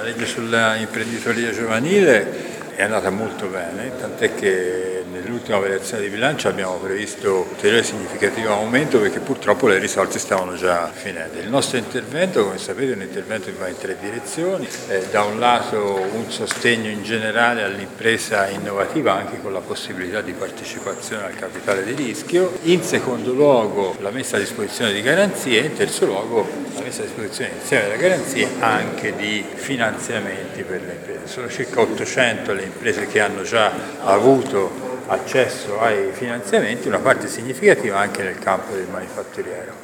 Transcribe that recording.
legge sull'imprenditoria giovanile è andata molto bene, tant'è che nell'ultima variazione di bilancio abbiamo previsto ulteriore significativo aumento perché purtroppo le risorse stavano già finendo. Il nostro intervento, come sapete, è un intervento che va in 3 direzioni. Da un lato un sostegno in generale all'impresa innovativa anche con la possibilità di partecipazione al capitale di rischio, in secondo luogo la messa a disposizione di garanzie e in terzo luogo la messa a disposizione insieme alle garanzie anche di finanziamenti per le imprese. Sono circa 800 le imprese che hanno già avuto accesso ai finanziamenti, una parte significativa anche nel campo del manifatturiero.